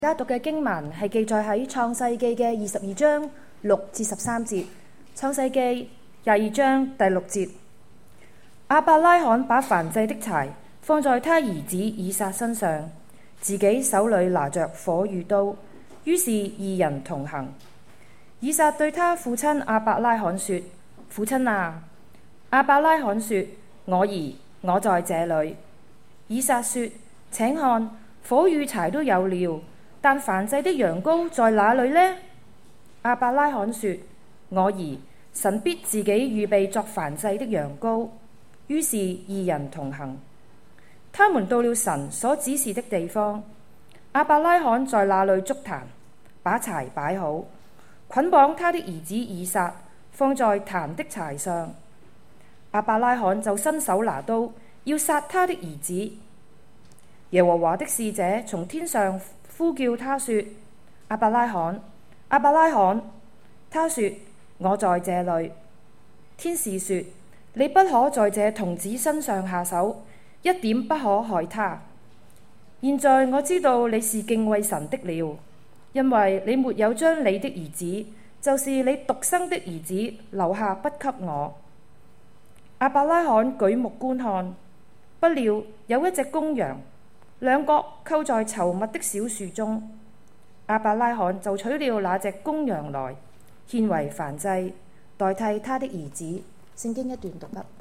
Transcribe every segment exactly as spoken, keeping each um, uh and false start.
而家讀嘅經文係記載喺創世記嘅二十二章六至十三節。創世記廿二章第六節，亞伯拉罕把燔祭的柴放在他兒子以撒身上，自己手裏拿着火與刀，於是二人同行。以撒對他父親亞伯拉罕說：父親啊！亞伯拉罕說：我兒，我在這裏。以撒說：請看，火與柴都有了，但燔祭的羊羔在哪裏呢？亞伯拉罕說：我兒，神必自己預備作燔祭的羊羔。於是二人同行。他們到了神所指示的地方，亞伯拉罕在那裏築壇，把柴擺好，捆綁他的兒子以撒，放在壇的柴上。亞伯拉罕就伸手拿刀，要殺他的兒子。耶和華的使者從天上呼叫他說：亞伯拉罕，亞伯拉罕。他說：我在這裏。天使說：你不可在這童子身上下手，一點不可害他。現在我知道你是敬畏神的了，因為你沒有將你的兒子，就是你獨生的兒子留下不給我。亞伯拉罕舉目觀看，不料有一隻公羊，兩角扣在稠密的小樹中。亞伯拉罕就取了那隻公羊來，獻為燔祭，代替他的兒子。聖經一段讀畢。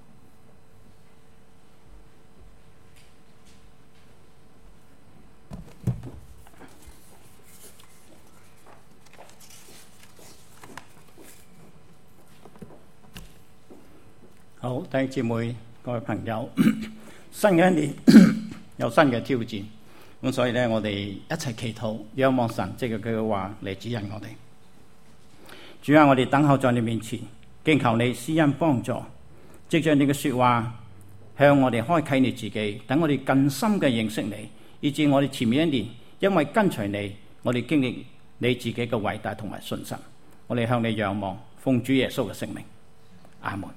好，弟兄姊妹、各位朋友，新嘅一年有新嘅挑戰，咁所以咧，我哋一齊祈禱，仰望神，藉佢嘅話嚟指引我哋。主啊，我哋等候在你面前，敬求你施恩幫助，藉着你嘅說話向我哋開啟你自己，等我哋更深嘅認識你，以致我哋前面一年因為跟隨你，我哋經歷你自己嘅偉大同埋信心。我哋向你仰望，奉主耶穌嘅聖名，阿門。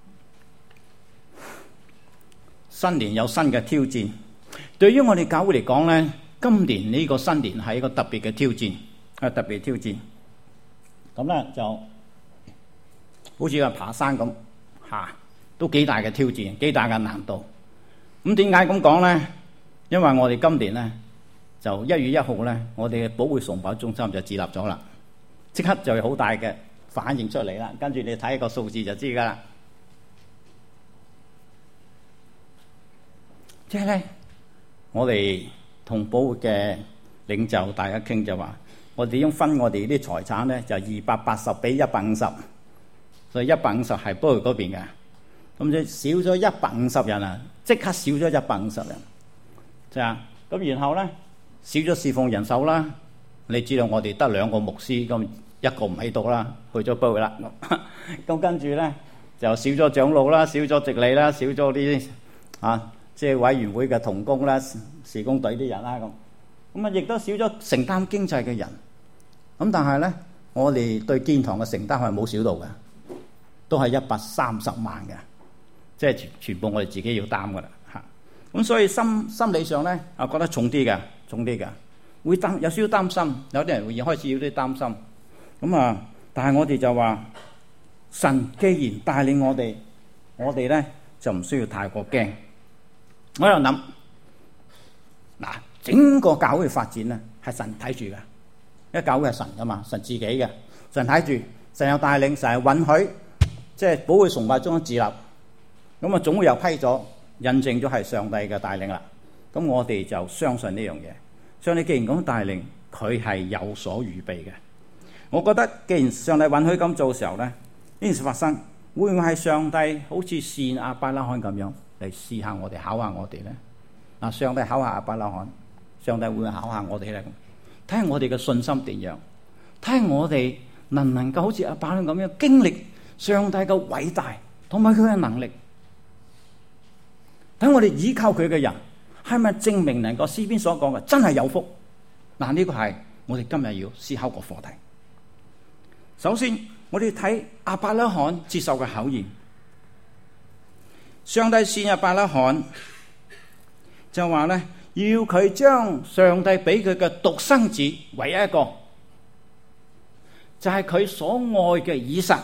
新年有新嘅挑戰，對於我哋教會嚟講呢，今年呢個新年係一個特別嘅挑戰，係特別挑戰。咁咧就好似話爬山咁吓、啊，都幾大嘅挑戰，幾大嘅難度。咁點解咁講呢？因為我哋今年呢，就一月一號呢，我哋嘅保會崇拜中心就設立咗啦，即刻就有好大嘅反應出嚟啦。跟住你睇個數字就知噶啦。即係咧，我哋同保會嘅領袖大家傾就話，我哋應分我哋啲財產咧，就二百八十比一百五十，所以一百五十係保會嗰邊嘅。咁即少咗一百五十人啊，即刻少咗一百五十人。就係咁，然後咧少咗侍奉人手啦。你知道我哋得兩個牧師，咁一個唔喺度啦，去咗保會啦。咁跟住咧就少咗長老啦，少咗值理啦，少咗啲啊。即係委員會嘅同工啦、事工隊啲人啦咁，咁啊亦都少咗承擔經濟嘅人。咁但係咧，我哋對建堂嘅承擔係冇少到嘅，都係一百三十萬嘅，即係全全部我哋自己要擔噶啦嚇。咁所以心心理上咧啊覺得重啲嘅，重啲嘅，會擔有少少擔心，有啲人會開始有啲擔心。咁啊，但係我哋就話，神既然帶領我哋，我哋咧就唔需要太過驚。我喺度諗，嗱，整個教會發展咧係神睇住嘅，因為教會係神噶嘛，神自己嘅，神睇住，神有帶領，神係允許，即係保會崇拜中心自立，咁啊總會有批咗，印證咗係上帝嘅帶領啦。咁我哋就相信呢樣嘢，上帝既然咁帶領，佢係有所預備嘅。我覺得既然上帝允許咁做嘅時候咧，呢件事發生，會唔會係上帝好似試亞伯拉罕咁樣？嚟試下我哋，考下我哋咧。嗱，上帝考下亞伯拉罕，上帝會考下我哋咧。睇下我哋嘅信心點樣，睇下我哋能唔能夠好似亞伯拉罕咁樣經歷上帝嘅偉大同埋佢嘅能力。睇我哋依靠佢嘅人，係咪證明能夠詩篇所講嘅真係有福？嗱，呢個係我哋今日要思考個課題。首先，我哋睇亞伯拉罕接受嘅考驗。上帝試亞伯拉罕就話咧， 要佢將上帝俾佢嘅獨生子唯一一個，就係佢所愛嘅以撒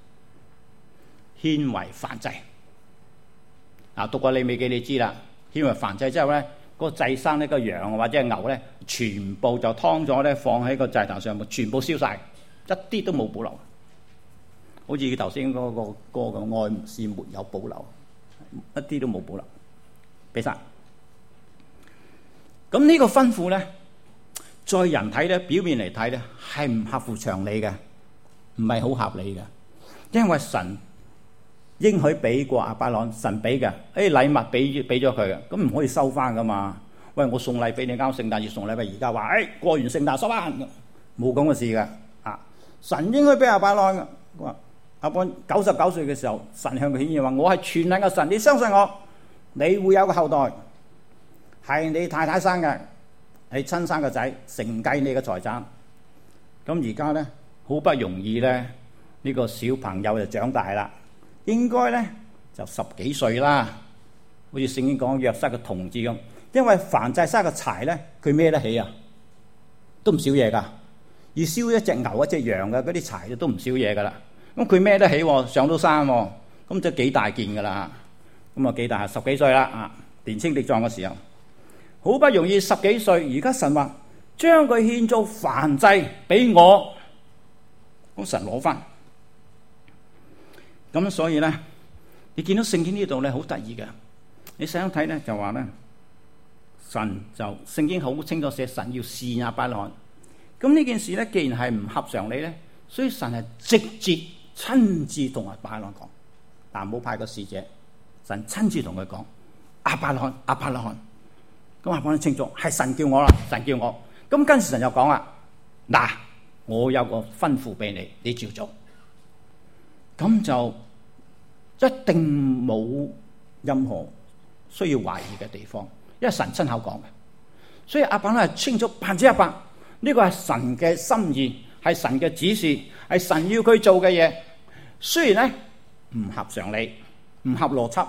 獻為燔祭。嗱，讀過利未記你知啦，獻為燔祭之後咧，嗰個祭牲呢個羊或者係牛咧，全部就劏咗咧，放喺個祭壇上面，全部燒晒，一啲都冇保留。好似佢頭先嗰個歌嘅愛是沒有保留，一啲都冇保留，俾晒。咁呢個吩咐咧，在人睇咧，表面嚟睇咧，係唔合乎常理嘅，唔係好合理嘅，因為神應許俾過亞伯拉罕，神俾嘅，誒禮物俾俾咗佢嘅，咁唔可以收翻噶嘛？喂，我送禮俾你，啱聖誕節送禮物，而家話誒過完聖誕收翻，冇咁嘅事嘅啊！神應許俾亞伯拉罕嘅，話亞伯拉罕九十九歲嘅時候，神向佢顯現話：我係全能嘅神，你相信我，你會有個後代。係你太太生嘅，係親生個仔，承繼你嘅財產。咁而家咧，好不容易咧，呢、這個小朋友就長大啦，應該咧就十幾歲啦。好似聖經講約瑟嘅童子咁，因為燔祭生嘅柴咧，佢孭得起啊，都唔少嘢噶。而燒一隻牛一隻羊嘅嗰啲柴都唔少嘢噶啦。咁佢孭得起，上到山，咁就幾大件噶啦。咁啊幾大？十幾歲啦啊，年青力壯嘅時候。好不容易十幾歲，而家神話將佢獻做燔祭俾我，咁神攞翻。咁所以咧，你見到聖經呢度咧好得意嘅，你想睇咧就話咧，神就聖經好清楚寫神要試亞伯拉罕。咁呢件事咧，既然係唔合常理咧，所以神係直接親自同亞伯拉罕講，嗱冇派個使者，神親自同佢講，亞伯拉罕，亞伯拉罕。咁啊，講得清楚，係神叫我啦，神叫我。咁跟住神就講啦，嗱，我有個吩咐俾你，你照做。咁就一定冇任何需要懷疑嘅地方，因為神親口講嘅。所以亞伯拉罕係清楚百分之一百，呢個係神嘅心意，係神嘅指示，係神要佢做嘅嘢。雖然咧唔合常理，唔合邏輯。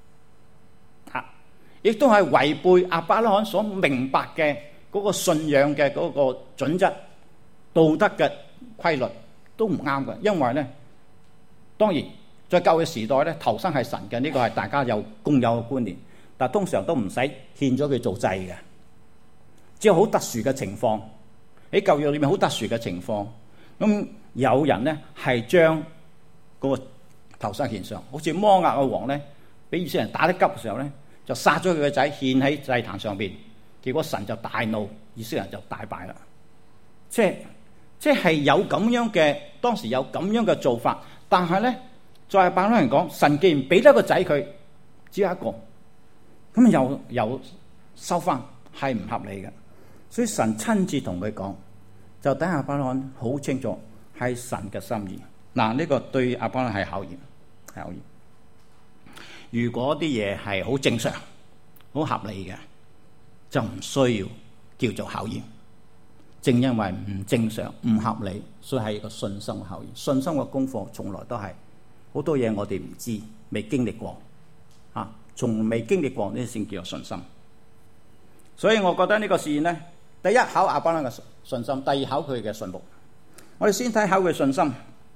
亦都係違背亞伯拉罕所明白嘅嗰個信仰嘅嗰個準則、道德嘅規律都唔啱嘅。因為咧，當然在舊嘅時代咧，頭生係神嘅，呢個係大家有共有嘅觀念。但係通常都唔使獻咗佢做祭嘅，只有好特殊嘅情況，喺舊約裏面好特殊嘅情況。咁有人咧係將嗰個頭生獻上，好似摩押嘅王咧，俾以色列人打得急嘅時候咧，就殺咗佢個仔獻喺祭壇上邊，結果神就大怒，以色列人就大敗啦。即係即係有咁樣嘅，當時有咁樣嘅做法，但係咧，在亞伯拉罕嚟講，神既然俾得個仔佢，只有一個，咁又又收翻，係唔合理嘅。所以神親自同佢講，就等亞伯拉罕好清楚係神嘅心意。嗱，呢個對亞伯拉罕係考驗，係考驗。如果啲嘢係好正常、好合理嘅，就唔需要叫做考驗。正因為唔正常、唔合理，所以係一個信心嘅考驗。信心嘅功課從來都係好多嘢我哋唔知、未經歷過，啊，從未經歷過呢先叫做信心。所以我覺得呢個試驗咧，第一考亞伯拉罕嘅信心，第二考佢嘅信服。我哋先睇考佢信心。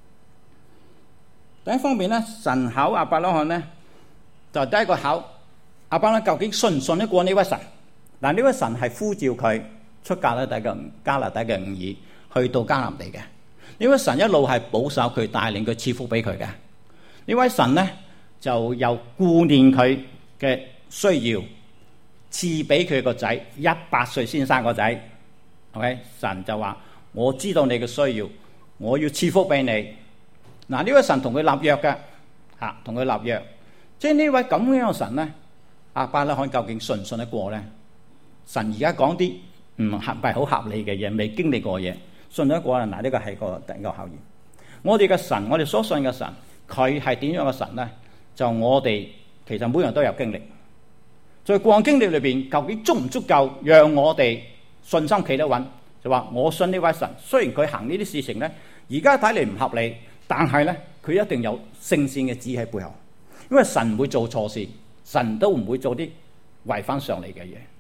第一方面咧，神考亞伯拉罕咧。就第一個考亞伯拉罕究竟信唔信得過呢位神？嗱，呢位神係呼召佢出加勒底嘅加勒底嘅吾爾，去到迦南地嘅。呢位神一路係保守佢，帶領佢，賜福俾佢嘅。呢位神咧就又顧念佢嘅需要，賜俾佢個仔一百歲先生個仔。OK， 神就話：我知道你嘅需要，我要賜福俾你。嗱，呢位神同佢立約嘅，嚇，同佢立約。即係呢位咁樣嘅神咧，亞伯拉罕究竟信唔信得過咧？神而家講啲唔合唔係好合理嘅嘢，未經歷過嘅嘢，信得過啦。嗱，呢個係個第一個考驗。我哋嘅神，我哋所信嘅神，佢係點樣嘅神咧？就我哋其實每人都有經歷，在過往經歷裏邊，究竟足唔足夠讓我哋信心企得穩？就話我信呢位神，雖然佢行呢啲事情咧，而家睇嚟唔合理，但係咧佢一定有聖善嘅旨喺背後。因為神唔會做錯事，神都唔會做啲違反常理嘅嘢。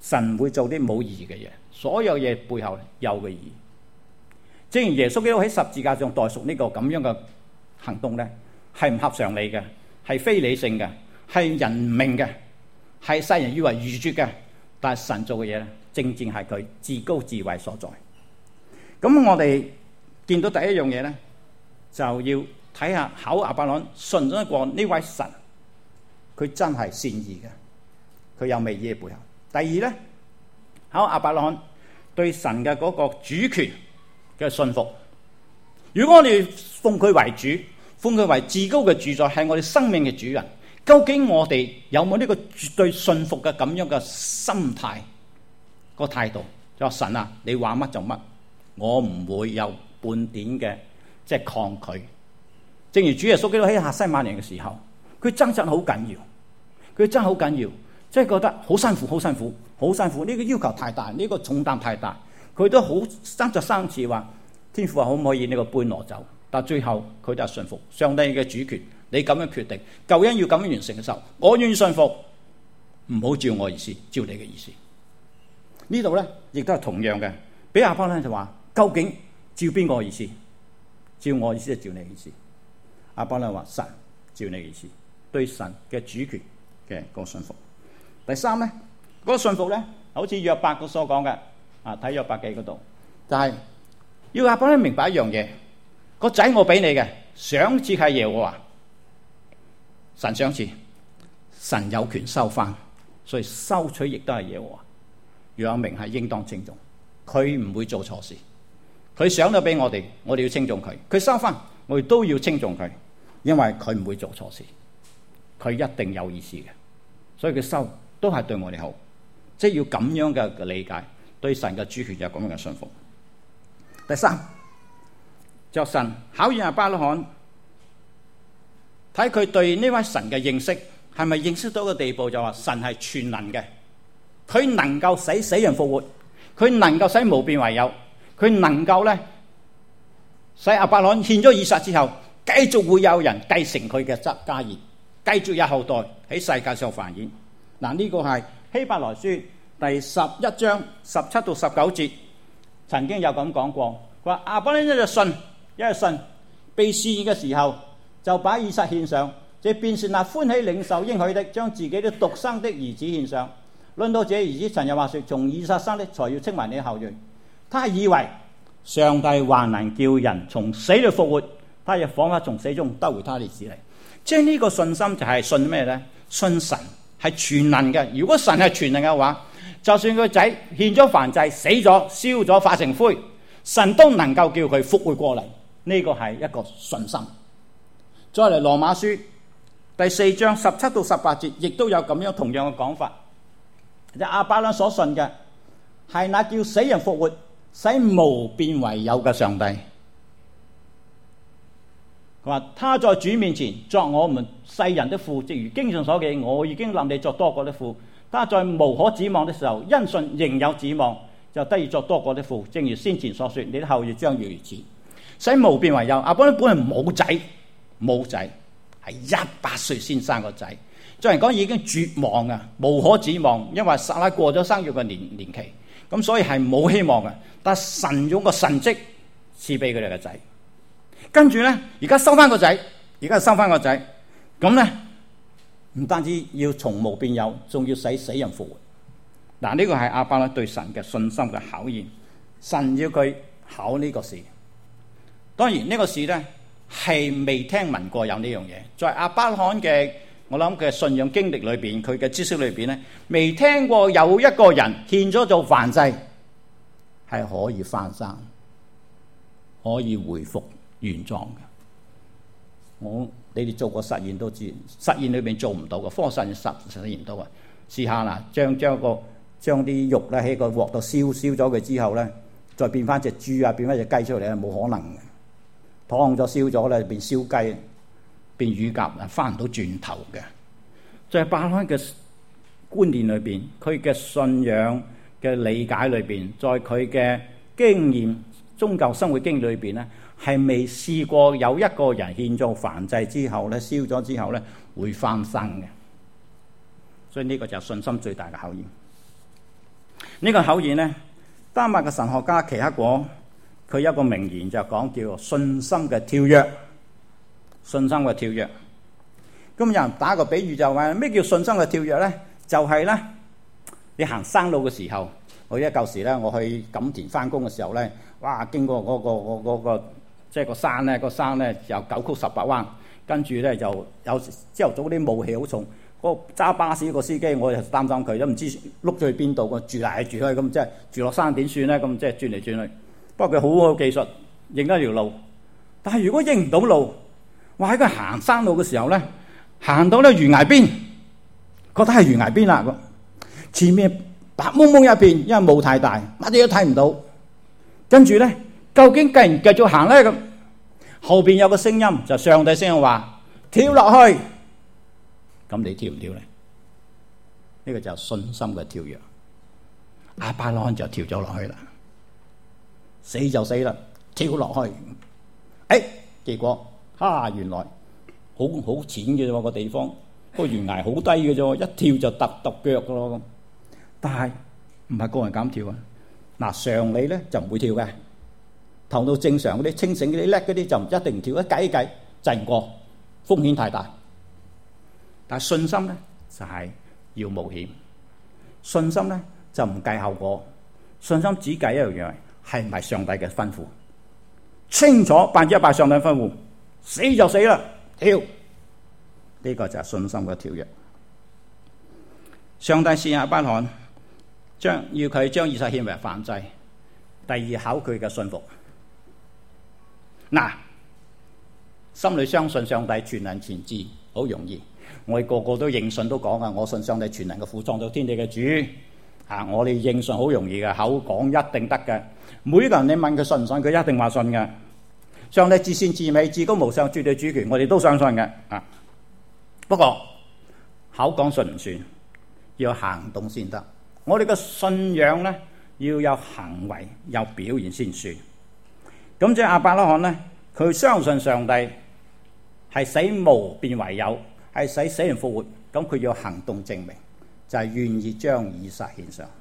神會做啲冇意義嘅嘢，所有嘢背後有嘅意義。正如耶穌基督喺十字架上代贖呢個咁樣嘅行動咧，係唔合常理嘅，係非理性嘅，係人唔明嘅，係世人以為愚拙嘅。但係神做嘅嘢咧，正正係佢至高智慧所在。咁我哋見到第一樣嘢咧，就要睇下考亞伯蘭信得過呢位神，佢真係善意嘅，佢有美意嘅背後。第二咧，考亞伯蘭對神嘅嗰個主權嘅信服。如果我哋奉佢為主，奉佢為至高嘅主宰，係我哋生命嘅主人，究竟我哋有冇呢個絕對信服嘅咁樣嘅心態、個態度？就話神啊，你話乜就乜，我唔會有半點嘅即係抗拒。正如主耶穌基督喺客西馬尼嘅時候，佢掙扎好緊要，佢爭好緊要，即係覺得好辛苦、好辛苦、好辛苦。呢個要求太大，呢個重擔太大，佢都好掙扎三次話：天父啊，可唔可以呢個杯攞走？但最後佢就係信服上帝嘅主權。你咁樣決定，救恩要咁樣完成嘅時候，我願意信服，唔好照我意思，照你嘅意思。呢度咧亦都係同樣嘅，俾亞伯蘭就話：究竟照邊個意思？照我意思就照你意思。亞伯蘭話：神照你意思，對神嘅主權嘅個信服。第三咧，嗰、那個信服咧，好似約伯所講嘅，啊睇約伯記嗰度，就係、是、要亞伯蘭明白一樣嘢，個仔我俾你嘅，賞賜係耶和華。神賞賜，神有權收翻，所以收取亦都係耶和華。楊明係應當稱頌，佢唔會做錯事，佢賞咗俾我哋，我哋要稱頌佢；佢收翻，我哋都要稱頌佢，因為佢唔會做錯事，佢一定有意思嘅，所以佢收都係對我哋好，即係要咁樣嘅理解，對神嘅主權有咁樣嘅信服。第三，就神考驗亞伯拉罕。睇佢對呢位神嘅認識係咪認識到個地步，就話神係全能嘅，佢能夠使死人復活，佢能夠使無變為有，佢能夠咧使亞伯拉罕獻咗以撒之後，繼續會有人繼承佢嘅家業，繼續有後代喺世界上繁衍。嗱，呢個係希伯來書第十一章十七到十九節曾經有咁講過，佢話亞伯拉罕一日信，一日信被試驗嘅時候，就把以撒獻上，這便是那歡喜領受應許的，將自己的獨生的兒子獻上。論到這兒子，神又話說：從以撒生的，才要稱為你的後裔。他以為上帝還能叫人從死裏復活，他亦仿佛從死中得回他的子嚟。即係呢個信心就係信咩呢？信神係全能嘅。如果神係全能嘅話，就算佢個仔獻咗燔祭死咗、燒咗化成灰，神都能夠叫佢復活過嚟。呢、這個係一個信心。再嚟羅馬書第四章十七到十八節，亦都有咁樣同樣嘅講法。就亞伯蘭所信嘅係那叫死人復活、使無變為有嘅上帝。佢話：他在主面前作我們世人的父，正如經上所記，我已經立你作多國的父。他在無可指望的時候，因信仍有指望，就得以作多國的父。正如先前所說，你的後裔將要如此，使無變為有。亞伯蘭本來冇仔。冇仔，係一百歲先生個仔，做人講已經絕望啊，無可指望，因為撒拉過咗生育嘅年年期，咁所以係冇希望嘅。但神用個神蹟賜俾佢哋個仔，跟住咧，而家收翻個仔，而家收翻個仔，咁咧唔單止要從無變有，仲要使死人復活。嗱，呢個係亞伯蘭對神嘅信心嘅考驗，神要佢考呢個試。當然呢個試咧，係未聽聞過有呢樣嘢，在亞伯拉罕嘅我諗嘅信仰經歷裏邊，佢嘅知識裏邊咧，未聽過有一個人獻咗做燔祭係可以翻生，可以回復原狀嘅。我你哋做過實驗都知，實驗裏邊做唔到嘅，科學實驗實實驗唔到啊！試下啦，將將個將啲肉咧喺個鑊度燒燒咗佢之後咧，再變翻隻豬啊，變翻隻雞出嚟咧，冇可能嘅。燙咗燒咗咧，變燒雞，變乳鴿啊，翻唔到轉頭嘅。在亞伯拉罕嘅觀念裏邊，佢嘅信仰嘅理解裏邊，在佢嘅經驗宗教生活經驗裏邊咧，係未試過有一個人獻做燔祭之後咧，燒咗之後咧會翻生嘅。所以呢個就係信心最大嘅考驗。 呢個口語呢，丹麥嘅神學家奇克果佢有一個名言就講叫做信心嘅跳躍，信心嘅跳躍。咁有人打個比喻就話咩叫信心嘅跳躍呢？就係呢，你行山路嘅時候，我記得舊時咧，我去錦田翻工嘅時候咧，哇！經過嗰個嗰個嗰個即係個山咧，個山咧有九曲十八彎，跟住咧就有朝頭早啲霧氣好重。嗰個揸巴士個司機，我就擔心佢都唔知碌咗去邊度，個住嚟住去咁，即係住落山點算咧？咁即係轉嚟轉去。不過佢好好技術，認得條路。但係如果認唔到路，哇！喺佢行山路嘅時候咧，行到咧懸崖邊，覺得係懸崖邊啦。前面白蒙蒙一片，因為霧太大，乜嘢都睇唔到。跟住咧，究竟繼唔繼續行咧？咁後邊有個聲音，就上帝聲音話：跳落去。咁你跳唔跳咧？呢個就係信心嘅跳躍。亞伯拉罕就跳咗落去啦，死就死啦，跳落去。誒，結果哈，原來好好淺嘅啫，個地方個懸崖好低嘅啫，一跳就揼揼腳噶咯。但係唔係個人咁跳啊！嗱，常理咧就唔會跳嘅，頭腦正常嗰啲清醒嗰啲叻嗰啲就唔一定唔跳，一計一計就唔過，風險太大。但係信心咧就係要冒險，信心咧就唔計後果，信心只計一樣嘢，係唔係上帝嘅吩咐，清楚百分之一百上帝吩咐，死就死啦，跳，呢個就係信心嘅跳躍。上帝試亞伯拉罕，將要佢將以撒獻為燔祭，第二考佢嘅信服。嗱，心裏相信上帝全能全知，好容易。我哋個個都認信都講啊，我信上帝全能嘅父創造天地嘅主。啊，我哋認信好容易嘅，口講一定得嘅。每個人你問佢信唔信，佢一定話信嘅。上帝至善至美至高無上絕對主權，我哋都相信嘅。啊，不過口講信唔算，要行動先得。我哋嘅信仰咧要有行為有表現先算。咁即係亞伯拉罕咧，佢相信上帝係使無變為有，係使死人復活。咁佢要行動證明，就係、是、願意將以撒獻上。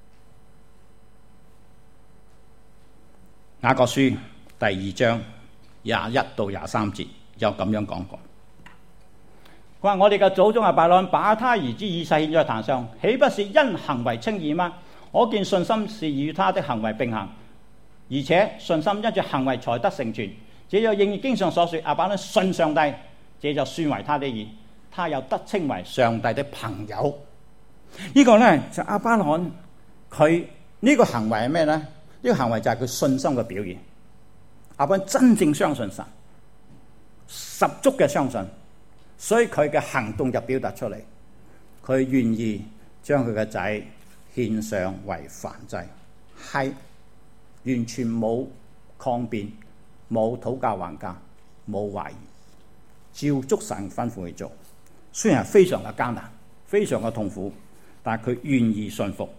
雅各書第二章廿一到廿三節有咁樣講過。佢話：我哋嘅祖宗亞伯拉罕把他兒子以撒獻在壇上，豈不是因行為稱義嗎？可見信心是與他的行為並行，而且信心因着行為才得成全。這就應驗經上所說：亞伯拉罕信上帝，這就算為他的義，他又得稱為上帝的朋友。呢、這個呢，就亞伯拉罕佢呢個行為係咩呢？呢、這個行為就係佢信心嘅表現。亞伯拉罕真正相信神，十足嘅相信。所以佢嘅行動就表達出嚟，佢願意將佢嘅仔獻上為燔祭，係完全冇抗辯、冇討價還價、冇懷疑，照足神吩咐去做。雖然係非常嘅艱難、非常嘅痛苦，但係佢願意信服。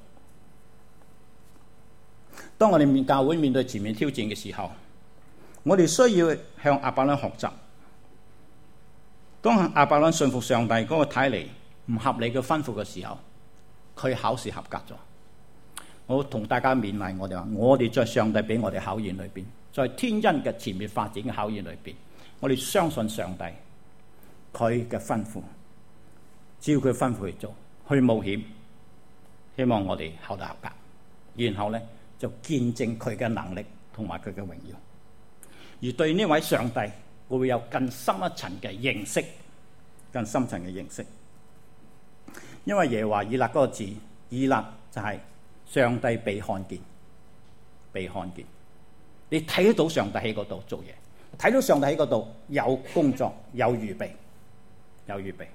當我哋面教會面對前面挑戰嘅時候，我哋需要向亞伯拉罕學習。當亞伯拉罕信服上帝嗰個睇嚟唔合理嘅吩咐嘅時候，佢考試合格咗。我同大家勉勵我哋話：我哋在上帝俾我哋考驗裏邊，在天恩嘅前面發展嘅考驗裏邊，我哋相信上帝佢嘅吩咐，照佢吩咐去做，去冒險，希望我哋考得合格，然後咧就見證佢嘅能力同埋佢嘅榮耀，而對呢位上帝會有更深一層嘅認識，更深層嘅認識。因為耶和華以勒嗰個字，以勒就係上帝被看見，被看見。你睇得到上帝喺嗰度做嘢，睇到上帝喺嗰度有工作，有預備，有預備。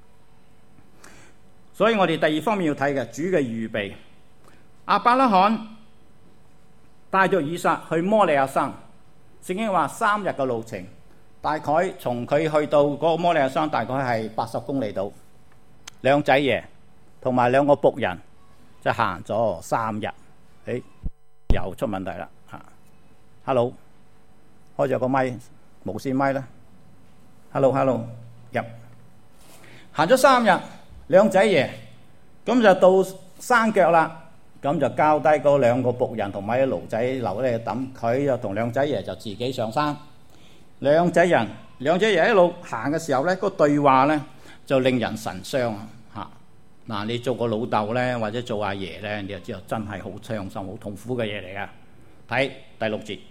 所以我哋第二方面要睇嘅主嘅預備。亞伯拉罕帶咗以撒去摩利亞山，聖經話三日嘅路程。大概從佢去到嗰個摩利亞山，大概係八十公里度。兩仔爺同埋兩個僕人就行咗三日，誒又出問題啦嚇 ！Hello， 開咗個咪無線咪啦。Hello，Hello， 入行咗三日，兩仔爺咁就到山腳啦。 咁就交低嗰兩個僕人同埋啲驢仔留咧等，佢就同兩仔爺就自己上山。兩仔人兩仔爺一路行嘅時候咧，個對話咧就令人神傷啊！嚇嗱，你做個老豆咧，或者做阿爺咧，你就知道真係好傷心、好痛苦嘅嘢嚟噶。睇第六節，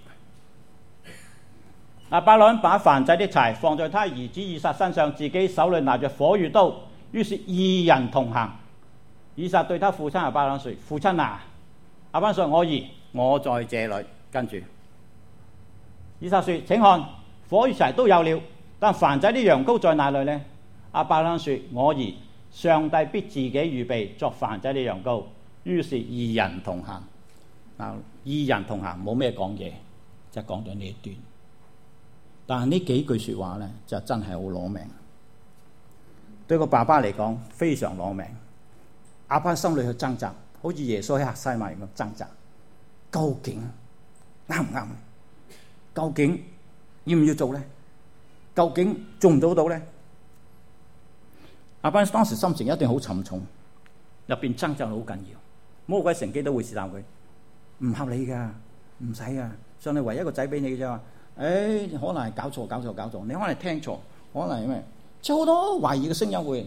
亞伯蘭把燔祭的柴放在他兒子以撒身上，自己手裏拿着火與刀，於是二人同行。以撒對他父親亞伯蘭說：父親啊！亞伯蘭說：我兒，我在這裏。跟住以撒說：請看，火與柴都有了，但燔祭的羊羔在哪裏呢？亞伯蘭說：我兒，上帝必自己預備作燔祭的羊羔。於是二人同行。啊，二人同行冇咩講嘢，就講咗呢一段。但係呢幾句説話咧，就真係好攞命。對個爸爸嚟講，非常攞命。亞伯蘭心裏去掙扎，好似耶穌喺客西馬尼咁掙扎，究竟啱唔啱？究竟要唔要做咧？究竟做唔做到咧？亞伯蘭當時心情一定好沉重，入邊掙扎好緊要。魔鬼乘機都會試探佢，唔合理㗎，唔使啊！上帝唯一一個仔俾你啫嘛。誒，可能係搞錯、搞錯、搞錯，你可能係聽錯，可能係咩？即係好多懷疑嘅聲音會。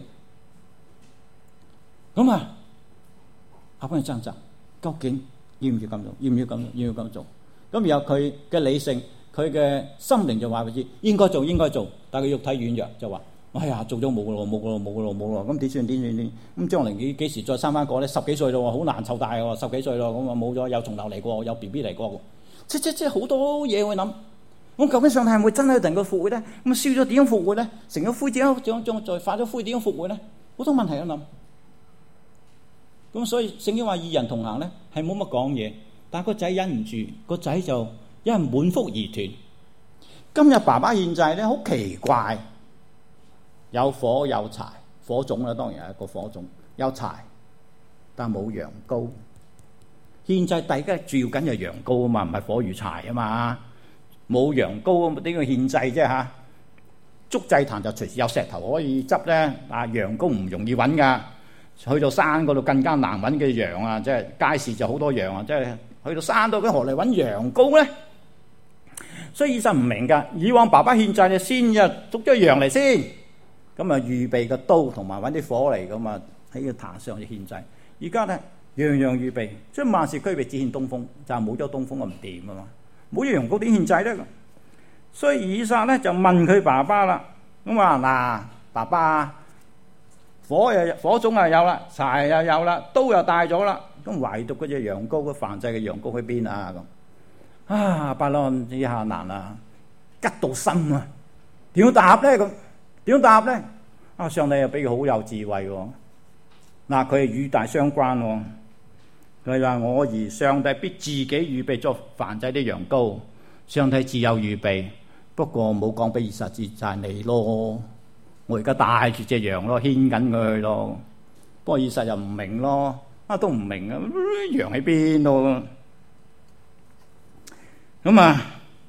咁啊，亞伯蘭掙扎，究竟要唔要咁做？要唔要咁做？要唔要咁做？咁然後佢嘅理性，佢嘅心靈就話佢知應該做，應該做。但係佢肉體軟弱，就話：哎呀，做咗冇咯，冇咯，冇咯，冇咯。咁點算？點算？點？咁將來幾幾時再生翻個咧？十幾歲咯，好難湊大喎。十幾歲咯，咁啊冇咗，有重頭嚟過，有 B B 嚟過。即即即好多嘢去諗。咁究竟上帝係咪真係能夠復活咧？咁燒咗點樣復活咧？成咗灰點樣將將再化咗灰點樣復活咧？好多問題喺度諗。咁所以聖經話二人同行咧，係冇乜講嘢，但係個仔忍唔住，個仔就因為滿腹疑團。今日爸爸獻祭咧，好奇怪，有火有柴，火種啦，當然係一個火種，有柴，但係冇羊羔。獻祭第一個主要緊係羊羔啊嘛，唔係火與柴啊嘛。冇羊羔點樣獻祭啫嚇？築祭壇就隨時有石頭可以執咧，啊羊羔唔容易揾噶。去到山嗰度更加難揾嘅羊啊，即係街市就好多羊啊，即係去到山度佢何嚟揾羊羔咧？所以以撒唔明噶，以往爸爸獻祭就先啊捉咗羊嚟先，咁啊預備個刀同埋揾啲火嚟咁啊喺個壇上去獻祭。而家咧樣樣預備，即係萬事俱備，只欠東風，就係冇咗東風啊唔掂啊嘛。冇咗羊羔點獻祭咧？所以以撒咧就問佢爸爸啦，咁話嗱，爸爸火又火種又有啦，柴又有啦，刀又帶咗啦，咁唯獨嗰隻羊羔個燔祭嘅羊羔去邊啊？咁啊，亞伯蘭呢下難啊，急到心啊，點答咧？咁點答咧？啊，上帝又俾佢好有智慧喎。嗱，佢係與大相關喎。佢話：我兒，上帝必自己預備作燔祭的羊羔。上帝自有預備，不過冇講俾以撒知就係你咯。我而家帶住隻羊咯，牽緊佢去咯。不過以撒又唔明咯，啊都唔明啊，羊喺邊度？咁啊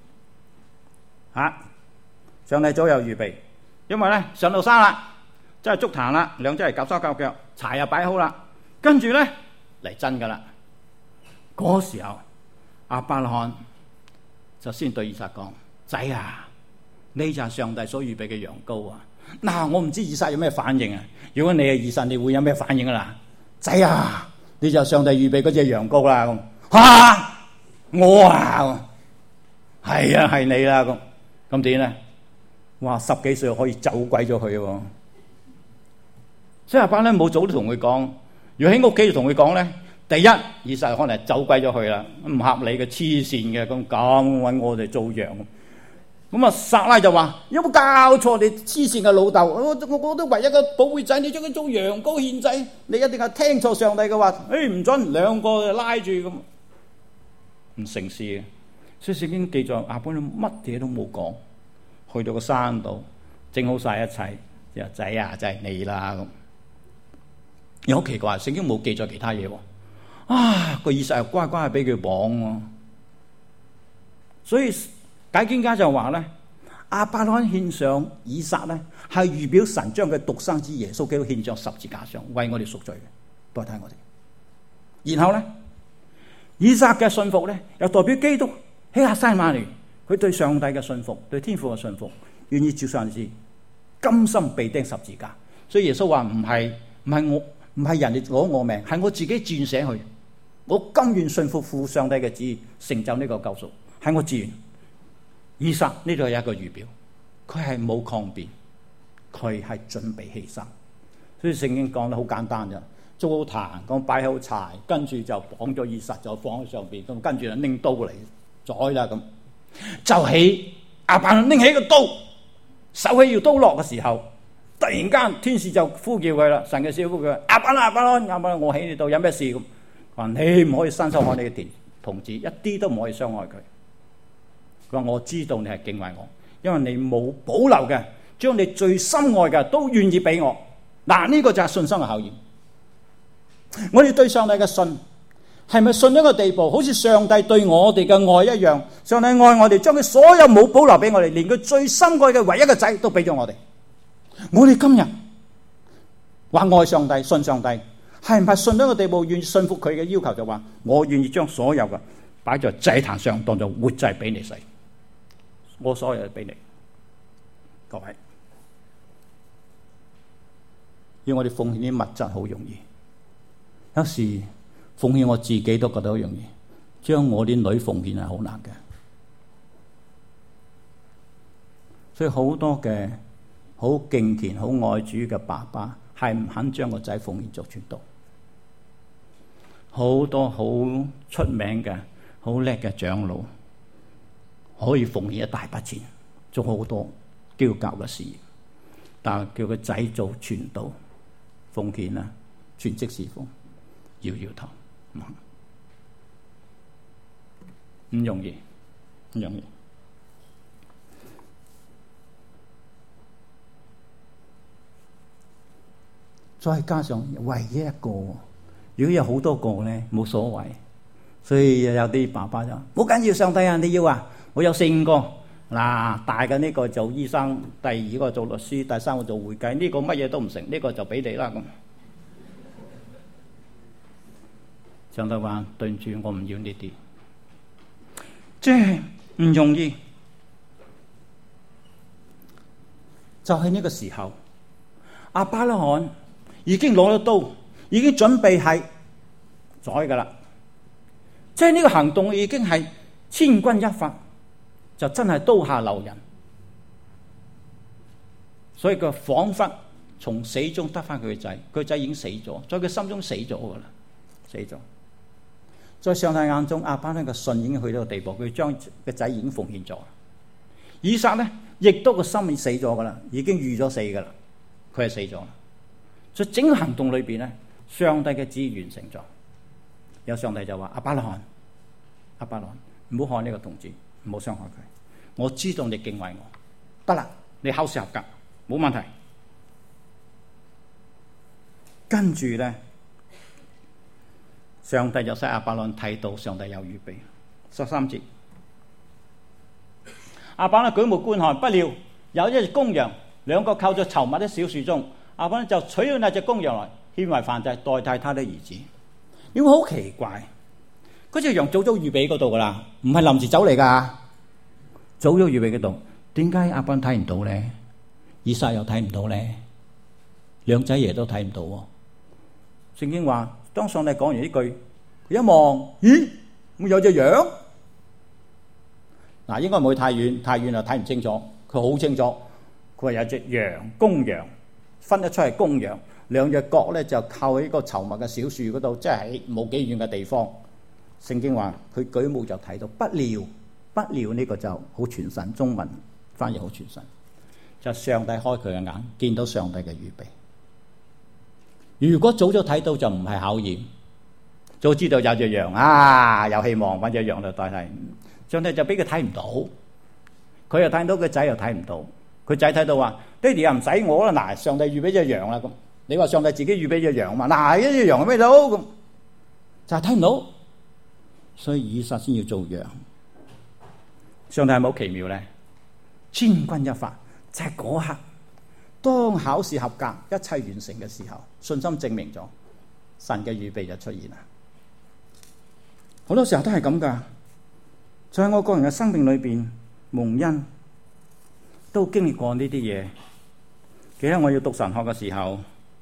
嚇！上帝早有預備，因為咧上到山啦，真係築壇啦，兩隻係夾手夾腳，柴又擺好啦，跟住咧。嚟真噶啦！嗰時候亞伯蘭就先對以撒講：仔啊，呢就係上帝所預備嘅羊羔啊！嗱，我唔知以撒有咩反應啊！如果你係以撒，你會有咩反應啊？啦，仔啊，呢就係上帝預備嗰隻羊羔啦！咁嚇我啊，係啊係你啦！咁咁點咧？哇，十幾歲可以走鬼咗佢喎！所以亞伯蘭冇早都同佢講。如果喺屋企就同佢講咧，第一以撒可能係走鬼咗去啦，唔合理嘅黐線嘅咁咁揾我哋做羊，咁啊撒拉就話：有冇教錯你黐線嘅老豆？我我覺得唯一嘅寶貝仔，你將佢做羊羔獻祭，你一定係聽錯上帝嘅話。誒唔準，兩個就拉住咁，唔成事嘅。所以聖經記載亞伯蘭乜嘢都冇講，去到個山度整好晒一切，就仔啊，就係你啦咁。又好奇怪，聖經冇記載其他嘢喎。啊，個以撒又乖乖係俾佢綁喎。所以解經家就話咧，亞伯蘭獻上以撒咧，係預表神將佢獨生子耶穌基督獻上十字架上，為我哋贖罪嘅，代替我哋。然後咧， 以撒嘅信服咧，又代表基督喺客西馬尼，佢對上帝嘅信服，對天父嘅信服，願意照上司，甘心被釘十字架。所以耶穌話唔係唔係我唔係人哋攞我命，係我自己轉捨去。我甘願信服父上帝嘅旨意，成就呢個救贖，係我自願。以撒呢度有一個預表，佢係冇抗辯，佢係準備犧牲。所以聖經講得好簡單啫，築好壇，咁擺好柴，跟住就綁咗以撒，就放喺上邊，咁跟住就拎刀嚟宰啦咁。就喺亞伯蘭拎起個刀，手起要刀落嘅時候，突然間天使就呼叫佢啦，神嘅使呼佢，亞伯蘭亞伯蘭亞伯蘭，我喺呢度有咩事咁？佢話你唔可以伸手害你嘅田童子，一啲都唔可以傷害佢。佢話我知道你係敬畏我，因為你冇保留嘅，將你最深愛嘅都願意俾我。嗱，呢個就係信心嘅考驗。我哋對上帝嘅信係咪信一個地步，好似上帝對我哋嘅愛一樣？上帝愛我哋，將佢所有冇保留俾我哋，連佢最深愛嘅唯一嘅仔都俾咗我哋。我哋今日話愛上帝、信上帝，係唔係信到一個地步，願意信服佢嘅要求，就話我願意將所有嘅擺在祭壇上，當作活祭俾你使，我所有嘅俾你。各位，要我哋奉獻啲物質好容易，有時奉獻我自己都覺得好容易，將我啲女奉獻係好難嘅。所以好多嘅好敬虔、好愛主嘅爸爸係唔肯將個仔奉獻作傳道。好多好出名嘅、好叻嘅長老可以奉獻一大筆錢，做好多基督教嘅事業，但係叫個仔做傳道奉獻啊，全職侍奉，搖搖頭，唔容易，唔容易。再加上唯一一個，如果有好多個咧，冇所謂。所以有啲爸爸就好緊要，上帝啊，你要啊，我有四五個嗱，大嘅呢個做醫生，第二個做律師，第三個做會計，呢個乜嘢都唔成，呢個就俾你啦咁。上帝話對唔住，我唔要呢啲，即係唔容易。就喺呢個時候，亞伯拉罕已經攞咗刀，已經準備係宰噶啦。即係呢個行動已經係千鈞一髮，就真係刀下留人。所以佢彷彿從死中得翻佢嘅仔，佢個仔已經死咗，在佢心中死咗噶啦，死咗。在上帝眼中，亞伯拉罕嘅信已經去到個地步，佢將個仔已經奉獻咗。以撒咧，亦都個心已死咗噶啦，已經預咗死噶啦，佢係死咗。在整個行動裏邊咧，上帝嘅旨意完成咗。有上帝就話：亞伯拉罕，亞伯拉罕，唔好害呢個童子，唔好傷害佢。我知道你敬畏我，得啦，你考試合格，冇問題。跟住咧，上帝就使亞伯拉罕睇到上帝有預備。十三節，亞伯拉罕舉目觀看，不料有一隻公羊，兩個靠着稠密的小樹中，亞伯拉罕就取咗那隻公羊來獻為燔祭，代替他的兒子。你會好奇怪，嗰隻羊早早預備嗰度噶啦，唔係臨時走嚟噶，早早預備嗰度。點解亞伯拉罕睇唔到咧？以撒又睇唔到咧？兩仔爺都睇唔到喎。聖經話，當上帝講完呢句，佢一望，咦，咁有隻羊？嗱，應該唔會太遠，太遠就睇唔清楚。佢好清楚，佢話有隻羊，公羊，分得出係公羊。兩隻角咧就靠喺個稠密嘅小樹嗰度，即係冇幾遠嘅地方。聖經話佢舉目就睇到，不料不料呢個就好傳神，中文翻譯好傳神，就上帝開佢嘅眼，見到上帝嘅預備。如果早早睇到就唔係考驗，早知道有隻羊啊，有希望揾隻羊嚟代替。上帝就俾佢睇唔到，佢又睇到，個仔又睇唔到。佢仔睇到話：爹哋又唔使我啦，嗱，上帝預備隻羊啦咁。你話上帝自己預備隻羊嘛？嗱，一隻羊喺咩度咁？就係睇唔到，所以以撒先要做羊。上帝係咪好奇妙咧？千鈞一髮，就係嗰刻，當考試合格，一切完成嘅時候，信心證明咗，神嘅預備就出現啦。 好多時候都係咁噶。在我個人嘅生命裏邊，蒙恩都經歷過呢啲嘢。記得我要讀神學嘅時候，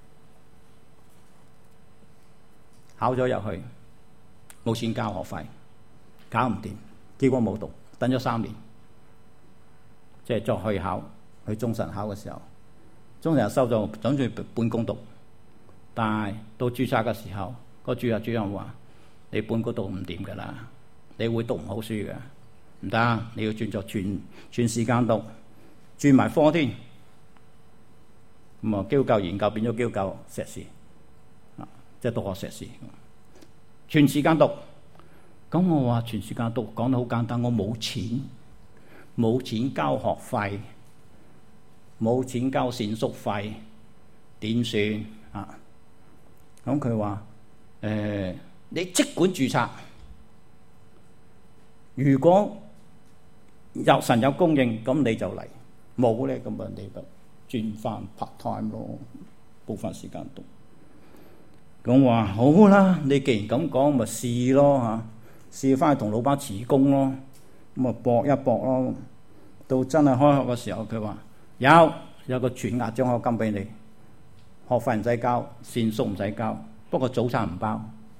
考咗入去，冇錢交學費，搞唔掂，結果冇讀，等咗三年，即係再去考，去中神考嘅時候，中神又收咗，諗住半工讀，但係到註冊嘅時候，個註冊主任話：你半工讀唔掂噶啦，你會讀唔好書嘅，唔得，你要轉作全全時間讀，轉埋科添。咁啊，基督教研究變咗基督教碩士，啊，即係讀學碩士，全時間讀。咁我話全時間讀講得好簡單，我冇錢，冇錢交學費，冇錢交膳宿費，點算啊？咁佢話：誒、呃，你即管註冊，如果有神有供應，咁你就嚟；冇咧，咁啊你就轉翻 part time 咯，部分時間讀。咁話好啦，你既然咁講，咪試咯嚇，試翻去同老闆辭工咯，咁啊搏一搏咯。到真係開學嘅時候，佢話有有個全額獎學金俾你，學費唔使交，膳宿唔使交，不過早餐唔包。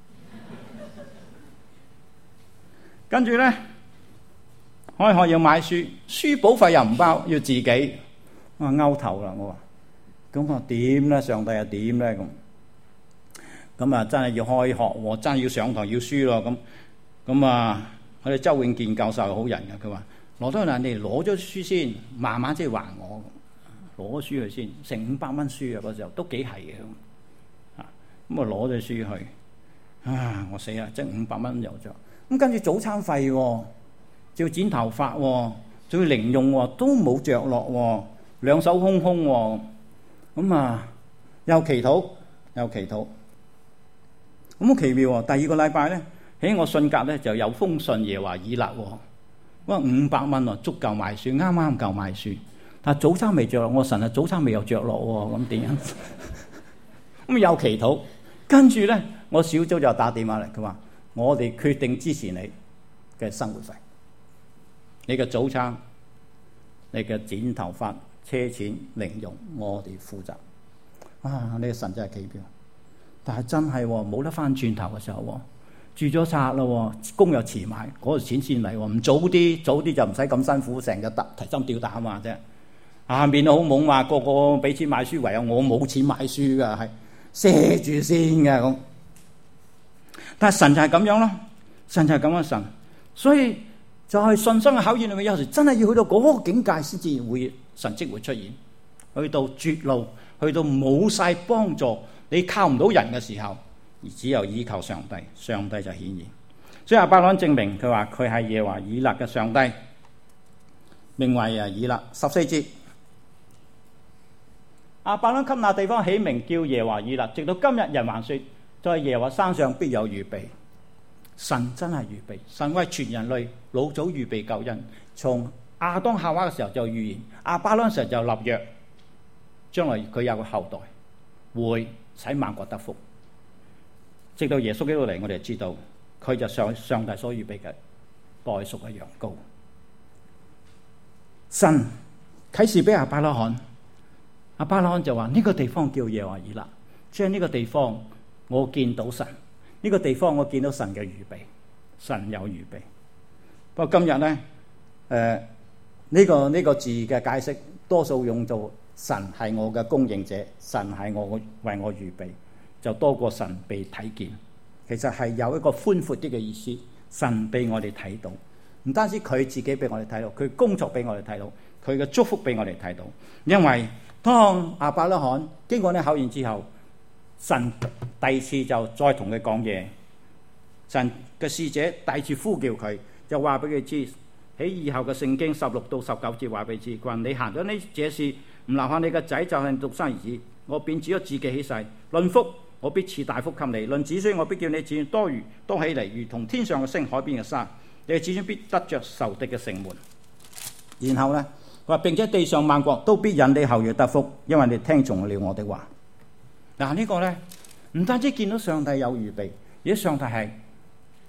跟住咧，開學要買書，書簿費又唔包，要自己。我話勾頭啦，我話咁我點咧？上帝又點咧？咁咁啊，真係要開學喎，真係要上堂要書咯。咁咁啊，我哋周永健教授係好人嘅，佢話羅多人哋攞咗書先，慢慢即係還我。攞書去先，成五百蚊書啊！嗰時候都幾係嘅咁啊。咁啊攞咗書去啊！我死啦，即係五百蚊有咗。咁跟住早餐費喎，仲要剪頭髮喎，仲要零用喎，都冇着落喎。兩手空空喎，咁啊又祈禱又祈禱，咁好奇妙喎！第二個禮拜咧，喺我信格咧就有封信耶華以勒喎，哇五百蚊喎，足夠買書，啱啱夠買書，但係早餐未着落，我神啊早餐未有着落喎，咁點樣？咁又祈禱，跟住咧我小組就打電話嚟，佢話我哋決定支持你嘅生活費，你嘅早餐，你嘅剪頭髮。車錢零用，我哋負責。啊！呢個神真係奇妙，但係真係冇得翻轉頭嘅時候，住咗冊啦，工又遲埋，嗰個錢先嚟。唔早啲，早啲就唔使咁辛苦，成日提提心吊膽嘛啫。下面好懵話，個個俾錢買書，唯有我冇錢買書㗎，係賒住先嘅咁。但係神就係咁樣咯，神就係咁嘅神，所以就係信心嘅考驗裏面，有時真係要去到嗰個境界先至會。神蹟會出現，去到絕路，去到冇晒幫助，你靠唔到人嘅時候，而只有依靠上帝，上帝就顯現。所以亞伯蘭證明佢話佢係耶和華以勒嘅上帝，名為啊以勒。十四節，亞伯蘭給那地方起名叫耶和華以勒，直到今日人還說，在耶和華山上必有預備。神真係預備，神為全人類老早預備救恩，從亞當夏娃嘅時候就預言，亞伯蘭嘅時候就立約，將來佢有個後代會使萬國得福。直到耶穌基督嚟，我哋就知道佢就上上帝所預備嘅代贖嘅羊羔。神啟示俾亞伯拉罕，亞伯拉罕就話呢個地方叫耶和華以勒，即係呢個地方我見到神，呢個地方我見到神嘅預備，神有預備。不過今日咧，誒、呃。呢、這個呢、這個字嘅解釋，多數用做神係我嘅供應者，神係我為我預備，就多過神被睇見。其實係有一個寬闊啲嘅意思，神俾我哋睇到，唔單止佢自己俾我哋睇到，佢工作俾我哋睇到，佢嘅祝福俾我哋睇到。因為當亞伯拉罕經過呢考驗之後，神第二次就再同佢講嘢，神嘅使者第二次呼叫佢，就話俾佢知。喺以後嘅聖經十六到十九節話俾知，佢話你行咗呢這事，唔留下你嘅仔就係獨生兒子，我便指咗自己起誓，論福我必賜大福給你，論子孫我必叫你子孫多如多起嚟，如同天上嘅星、海邊嘅沙，你嘅子孫必得着仇敵嘅城門。然後咧，佢話並且地上萬國都必引你後裔得福，因為你聽從了我的話。嗱、這個、呢個咧唔單止見到上帝有預備，而且上帝係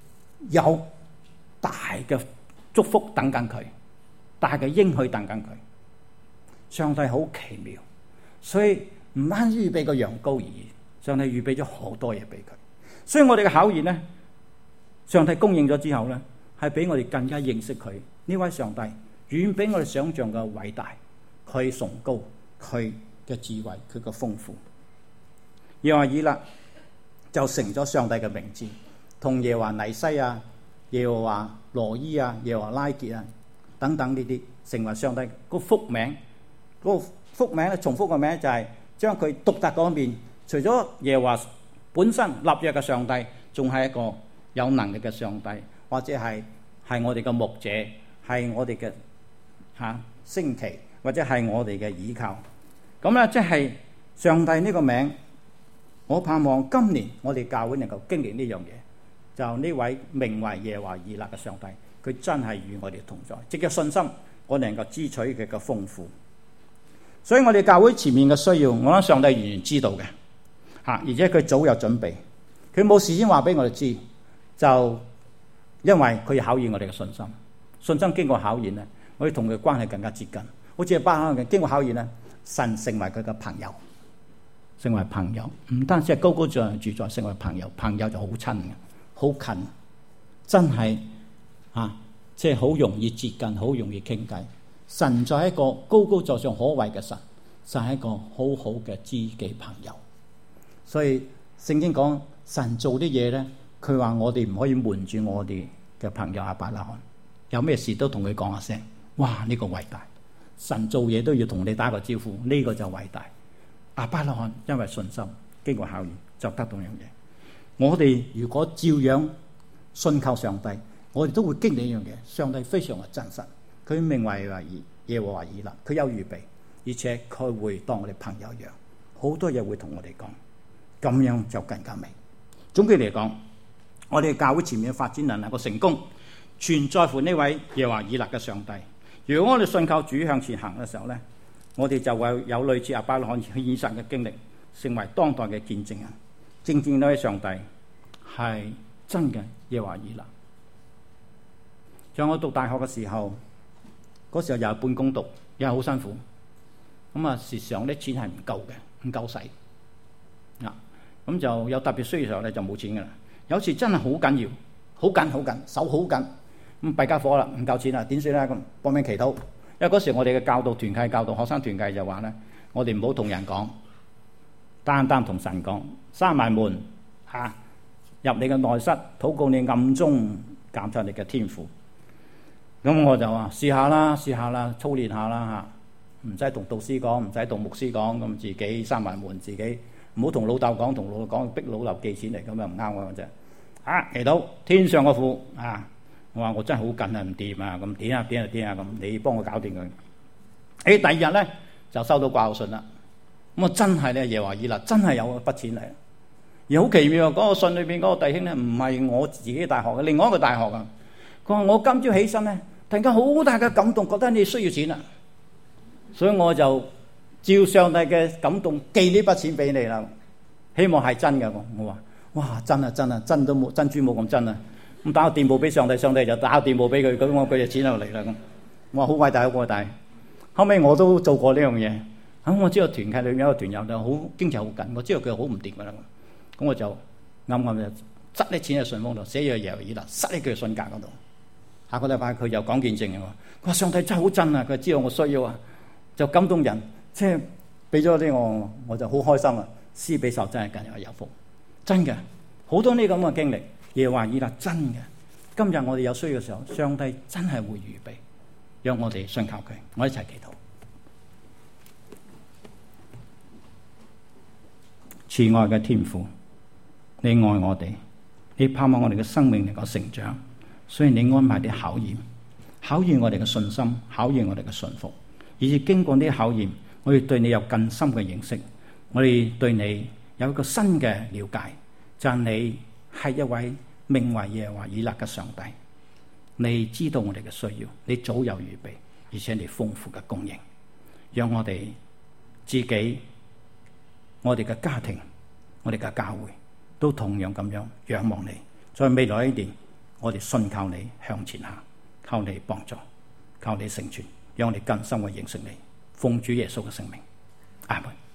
有大嘅祝福等緊佢，大嘅應許等緊佢。上帝好奇妙，所以唔單止預備個羊羔而已，上帝預備咗好多嘢俾佢。所以我哋嘅考驗咧，上帝供應咗之後咧，係俾我哋更加認識佢呢位上帝，遠比我哋想象嘅偉大，佢崇高，佢嘅智慧，佢嘅豐富。耶和華以勒就成咗上帝嘅名字，同耶和華尼西啊、耶和華羅伊啊、耶和華拉結啊等等呢啲，成為上帝個福名。嗰個福名咧，重複個名就係將佢獨特嗰面，除咗耶和華本身立約嘅上帝，仲係一個有能力嘅上帝，或者係係我哋嘅牧者，係我哋嘅嚇升旗，或者係我哋嘅倚靠。咁咧，即係上帝呢個名，我盼望今年我哋教會能夠經歷呢樣嘢，就呢位名為耶和華以勒嘅上帝，佢真係與我哋同在。藉着信心，我哋能夠支取佢嘅豐富。所以我哋教會前面嘅需要，我諗上帝完全知道嘅嚇，而且佢早有準備，佢冇事先話俾我哋知，就因為佢要考驗我哋嘅信心。信心經過考驗咧，我哋同佢嘅關係更加接近。好似巴哈嘅經過考驗咧，神成為佢嘅朋友，成為朋友，唔單止係高高在上住在，成為朋友，朋友就好親嘅，好近，真係嚇，即係好容易接近，好容易傾偈。神就係一個高高在上可畏嘅神，就係一個好好嘅知己朋友。所以聖經講神做啲嘢咧，佢話我哋唔可以瞞住我哋嘅朋友亞伯拉罕，有咩事都同佢講一聲。哇！呢個偉大，神做嘢都要同你打個招呼，呢個就偉大。亞伯拉罕因為信心經過考驗，就得到樣嘢。我哋如果照樣信靠上帝，我哋都會經歷一樣嘢。上帝非常嘅真實。佢名為耶和華以勒，佢有預備，而且佢會當我哋朋友一樣，好多嘢會同我哋講，咁樣就更加美。總結嚟講，我哋教會前面嘅發展能夠成功，全在乎呢位耶和華以勒嘅上帝。如果我哋信靠主向前行嘅時候咧，我哋就會有類似亞伯拉罕現實嘅經歷，成為當代嘅見證人。正正呢位上帝係真嘅耶和華以勒。像我讀大學嘅時候，嗰時候又係半工讀，又係好辛苦。咁啊，時常啲錢係唔夠嘅，唔夠使。啊，咁就有特別需要嘅時候咧，就冇錢噶啦。有時真係好緊要，好緊好緊，手好緊。咁弊家伙啦，唔夠錢啦，點算咧？咁搏命祈禱。因為嗰時我哋嘅教導團契、教導學生團契就話咧，我哋唔好同人講，單單同神講，閂埋門嚇、啊，入你嘅內室，禱告你暗中監察你嘅天父。咁我就話試下啦，試下啦，操練下啦嚇，唔使同導師講，唔使同牧師講，咁自己閂埋門，自己唔好同老豆講，同老豆講逼老豆寄錢嚟，咁又唔啱我啫。啊，祈禱天上個父啊！我話我真係好緊啊，唔掂啊，咁點啊點啊點啊咁，你幫我搞掂佢。誒，第二日咧就收到掛號信啦。咁啊真係咧耶和華以勒真係有筆錢嚟，而好奇妙啊！嗰個信裏邊嗰個弟兄咧唔係我自己大學嘅，另外一個大學啊。佢話我今朝起身咧，突然間好大嘅感動，覺得你需要錢啦，所以我就照上帝嘅感動寄呢筆錢俾你啦。希望係真嘅。我話哇真啊真啊真都冇珍珠冇咁真啊！咁打個電報俾上帝，上帝就打個電報俾佢，咁我佢就錢就嚟啦咁。我話好偉大好偉大。後尾我都做過呢樣嘢。咁我知道團契裏面有一個團友就好經濟好緊，我知道佢好唔掂噶啦。咁我就暗暗就執啲錢喺信封度，寫咗耶和華以勒，塞喺佢嘅信格嗰度。下個禮拜佢又講見證嘅喎，佢話上帝真係好真啊！佢知道我需要啊，就感動人，即係俾咗啲我，我就好開心啊！施比受真係更有有福，真嘅好多呢咁嘅經歷。耶和華以勒真嘅，今日我哋有需要嘅時候，上帝真係會預備，讓我哋信靠佢。我一齊祈禱。慈愛嘅天父，你愛我哋，你盼望我哋嘅生命能夠成長，所以你安排啲考驗，考驗我哋嘅信心，考驗我哋嘅信服，以至經過呢啲考驗，我哋對你有更深嘅認識，我哋對你有一個新嘅了解，就係你係一位名為耶和華以勒嘅上帝，你知道我哋嘅需要，你早有預備，而且你豐富嘅供應，讓我哋自己、我哋嘅家庭、我哋嘅教會都同樣咁樣仰望你，在未來一年我哋信靠你向前行，靠你幫助，靠你成全，讓我哋更深嘅認識你。奉主耶穌嘅聖名，阿門。